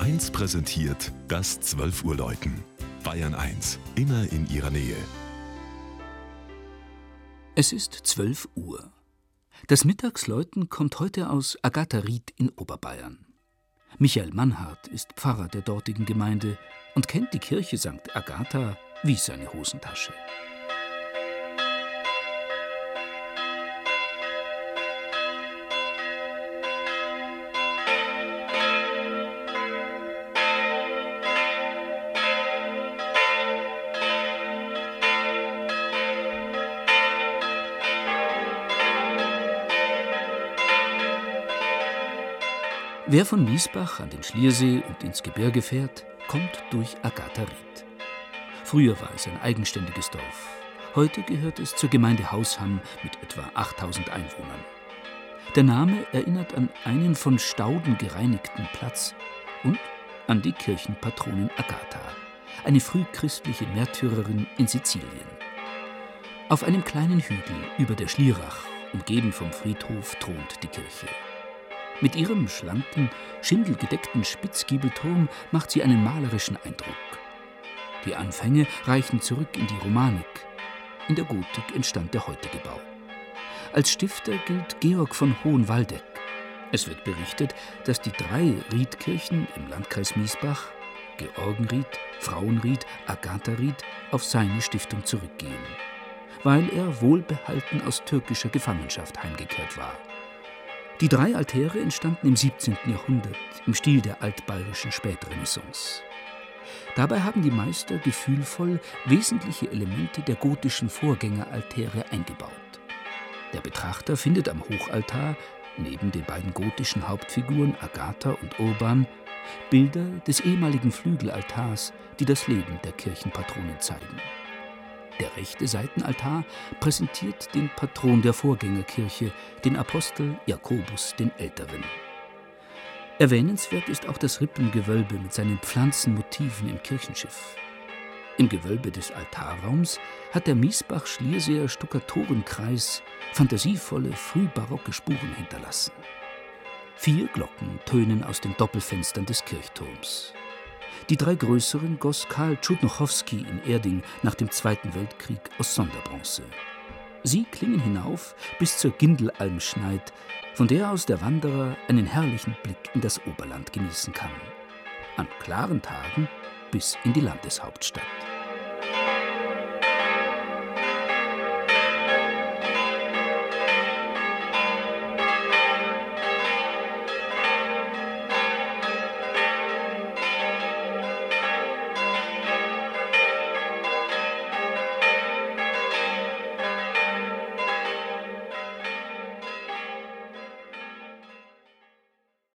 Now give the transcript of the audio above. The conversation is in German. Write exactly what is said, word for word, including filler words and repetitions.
eins präsentiert das zwölf Uhr Läuten. Bayern eins, immer in ihrer Nähe. Es ist zwölf Uhr. Das Mittagsläuten kommt heute aus Agatha-Ried in Oberbayern. Michael Mannhardt ist Pfarrer der dortigen Gemeinde und kennt die Kirche Sankt Agatha wie seine Hosentasche. Wer von Miesbach an den Schliersee und ins Gebirge fährt, kommt durch Agatha-Ried. Früher war es ein eigenständiges Dorf. Heute gehört es zur Gemeinde Hausham mit etwa achttausend Einwohnern. Der Name erinnert an einen von Stauden gereinigten Platz und an die Kirchenpatronin Agatha, eine frühchristliche Märtyrerin in Sizilien. Auf einem kleinen Hügel über der Schlierach, umgeben vom Friedhof, thront die Kirche. Mit ihrem schlanken, schindelgedeckten Spitzgiebelturm macht sie einen malerischen Eindruck. Die Anfänge reichen zurück in die Romanik. In der Gotik entstand der heutige Bau. Als Stifter gilt Georg von Hohenwaldeck. Es wird berichtet, dass die drei Riedkirchen im Landkreis Miesbach, Georgenried, Frauenried, Agatha-Ried, auf seine Stiftung zurückgehen, weil er wohlbehalten aus türkischer Gefangenschaft heimgekehrt war. Die drei Altäre entstanden im siebzehnten Jahrhundert im Stil der altbayerischen Spätrenaissance. Dabei haben die Meister gefühlvoll wesentliche Elemente der gotischen Vorgängeraltäre eingebaut. Der Betrachter findet am Hochaltar, neben den beiden gotischen Hauptfiguren Agatha und Urban, Bilder des ehemaligen Flügelaltars, die das Leben der Kirchenpatronin zeigen. Der rechte Seitenaltar präsentiert den Patron der Vorgängerkirche, den Apostel Jakobus den Älteren. Erwähnenswert ist auch das Rippengewölbe mit seinen Pflanzenmotiven im Kirchenschiff. Im Gewölbe des Altarraums hat der Miesbach-Schlierseer Stuckatorenkreis fantasievolle, frühbarocke Spuren hinterlassen. Vier Glocken tönen aus den Doppelfenstern des Kirchturms. Die drei größeren goss Karl Tschudnochowski in Erding nach dem Zweiten Weltkrieg aus Sonderbronze. Sie klingen hinauf bis zur Gindelalmschneid, von der aus der Wanderer einen herrlichen Blick in das Oberland genießen kann. An klaren Tagen bis in die Landeshauptstadt.